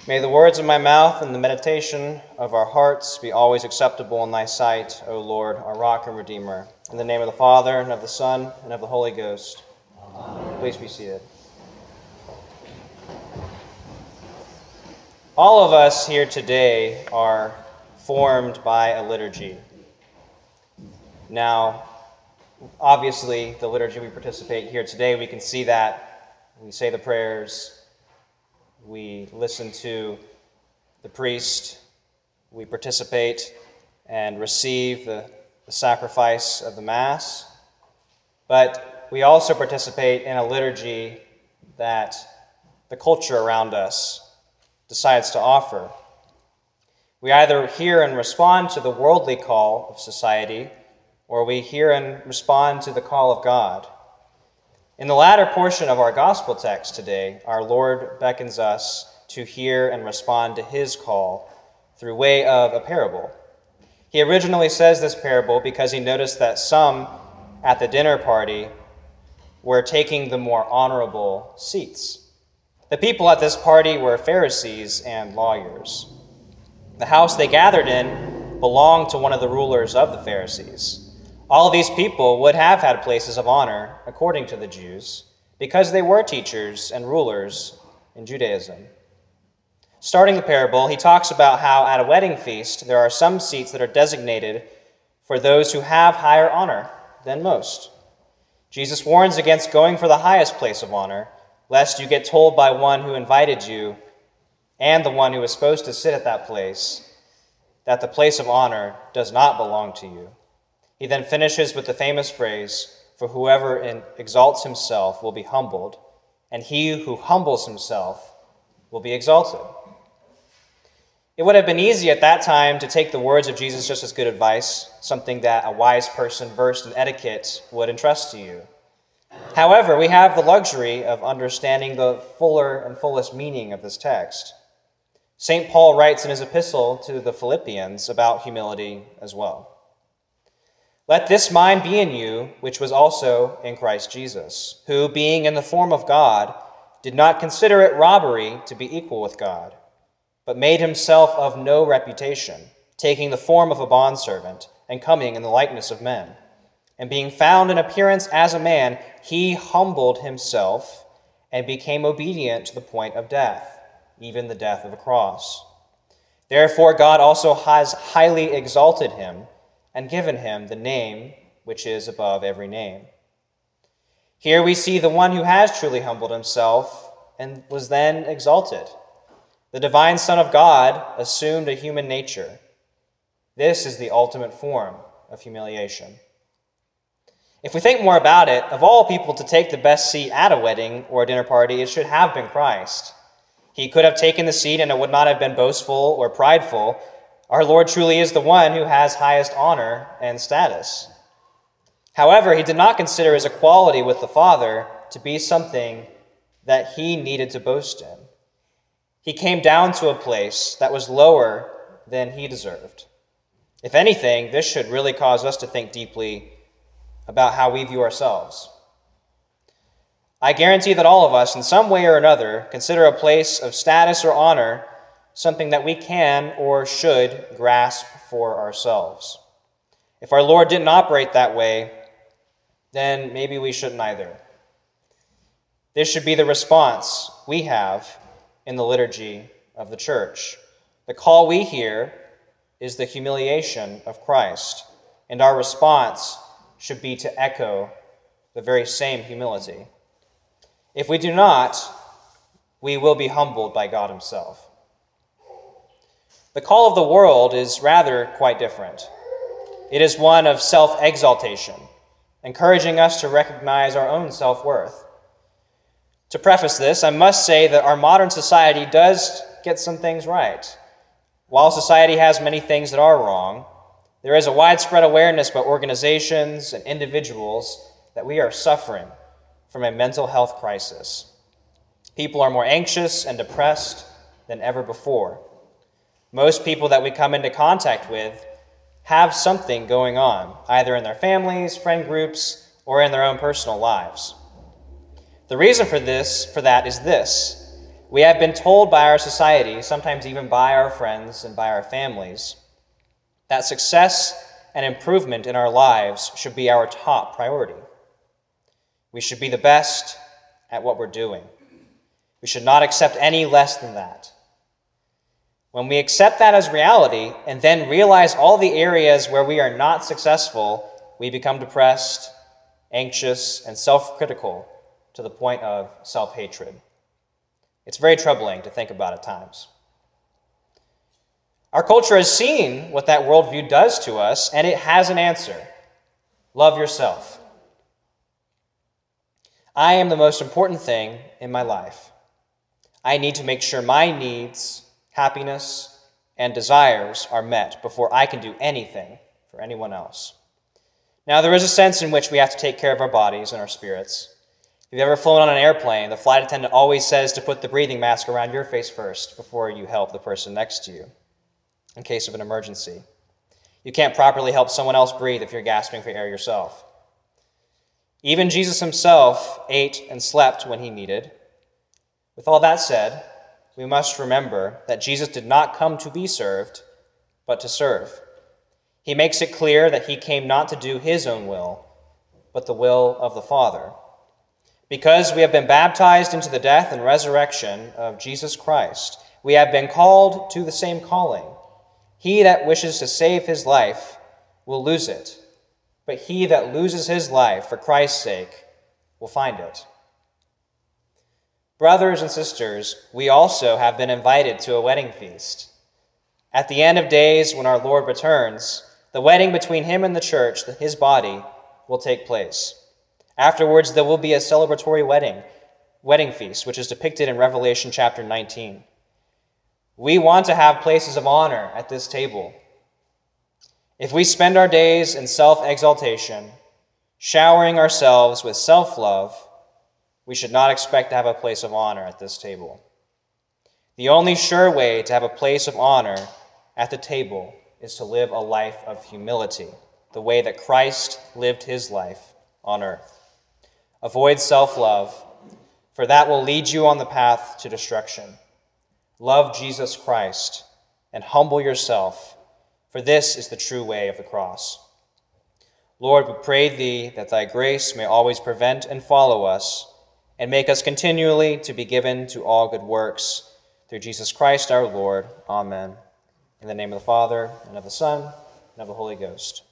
May the words of my mouth and the meditation of our hearts be always acceptable in thy sight, O Lord, our rock and redeemer. In the name of the Father, and of the Son, and of the Holy Ghost. Amen. Please be seated. All of us here today are formed by a liturgy. Now, obviously, the liturgy we participate here today, we can see that. We say the prayers. We listen to the priest, we participate and receive the sacrifice of the Mass, but we also participate in a liturgy that the culture around us decides to offer. We either hear and respond to the worldly call of society, or we hear and respond to the call of God. In the latter portion of our gospel text today, our Lord beckons us to hear and respond to his call through way of a parable. He originally says this parable because he noticed that some at the dinner party were taking the more honorable seats. The people at this party were Pharisees and lawyers. The house they gathered in belonged to one of the rulers of the Pharisees. All of these people would have had places of honor, according to the Jews, because they were teachers and rulers in Judaism. Starting the parable, he talks about how at a wedding feast there are some seats that are designated for those who have higher honor than most. Jesus warns against going for the highest place of honor, lest you get told by one who invited you and the one who was supposed to sit at that place that the place of honor does not belong to you. He then finishes with the famous phrase, "For whoever exalts himself will be humbled, and he who humbles himself will be exalted." It would have been easy at that time to take the words of Jesus just as good advice, something that a wise person versed in etiquette would entrust to you. However, we have the luxury of understanding the fuller and fullest meaning of this text. St. Paul writes in his epistle to the Philippians about humility as well. "Let this mind be in you, which was also in Christ Jesus, who, being in the form of God, did not consider it robbery to be equal with God, but made himself of no reputation, taking the form of a bondservant, and coming in the likeness of men. And being found in appearance as a man, he humbled himself and became obedient to the point of death, even the death of the cross. Therefore God also has highly exalted him, and given him the name which is above every name." Here we see the one who has truly humbled himself and was then exalted. The divine Son of God assumed a human nature. This is the ultimate form of humiliation. If we think more about it, of all people to take the best seat at a wedding or a dinner party, it should have been Christ. He could have taken the seat and it would not have been boastful or prideful. Our Lord truly is the one who has highest honor and status. However, he did not consider his equality with the Father to be something that he needed to boast in. He came down to a place that was lower than he deserved. If anything, this should really cause us to think deeply about how we view ourselves. I guarantee that all of us, in some way or another, consider a place of status or honor something that we can or should grasp for ourselves. If our Lord didn't operate that way, then maybe we shouldn't either. This should be the response we have in the liturgy of the church. The call we hear is the humiliation of Christ, and our response should be to echo the very same humility. If we do not, we will be humbled by God himself. The call of the world is rather quite different. It is one of self-exaltation, encouraging us to recognize our own self-worth. To preface this, I must say that our modern society does get some things right. While society has many things that are wrong, there is a widespread awareness by organizations and individuals that we are suffering from a mental health crisis. People are more anxious and depressed than ever before. Most people that we come into contact with have something going on, either in their families, friend groups, or in their own personal lives. The reason for that is this. We have been told by our society, sometimes even by our friends and by our families, that success and improvement in our lives should be our top priority. We should be the best at what we're doing. We should not accept any less than that. When we accept that as reality and then realize all the areas where we are not successful, we become depressed, anxious, and self-critical to the point of self-hatred. It's very troubling to think about at times. Our culture has seen what that worldview does to us, and it has an answer. Love yourself. I am the most important thing in my life. I need to make sure my needs, happiness, and desires are met before I can do anything for anyone else. Now, there is a sense in which we have to take care of our bodies and our spirits. If you've ever flown on an airplane, the flight attendant always says to put the breathing mask around your face first before you help the person next to you, in case of an emergency. You can't properly help someone else breathe if you're gasping for air yourself. Even Jesus himself ate and slept when he needed. With all that said, we must remember that Jesus did not come to be served, but to serve. He makes it clear that he came not to do his own will, but the will of the Father. Because we have been baptized into the death and resurrection of Jesus Christ, we have been called to the same calling. He that wishes to save his life will lose it, but he that loses his life for Christ's sake will find it. Brothers and sisters, we also have been invited to a wedding feast. At the end of days, when our Lord returns, the wedding between him and the church, his body, will take place. Afterwards, there will be a celebratory wedding feast, which is depicted in Revelation chapter 19. We want to have places of honor at this table. If we spend our days in self-exaltation, showering ourselves with self-love, we should not expect to have a place of honor at this table. The only sure way to have a place of honor at the table is to live a life of humility, the way that Christ lived his life on earth. Avoid self-love, for that will lead you on the path to destruction. Love Jesus Christ and humble yourself, for this is the true way of the cross. Lord, we pray thee that thy grace may always prevent and follow us, and make us continually to be given to all good works. Through Jesus Christ our Lord. Amen. In the name of the Father, and of the Son, and of the Holy Ghost.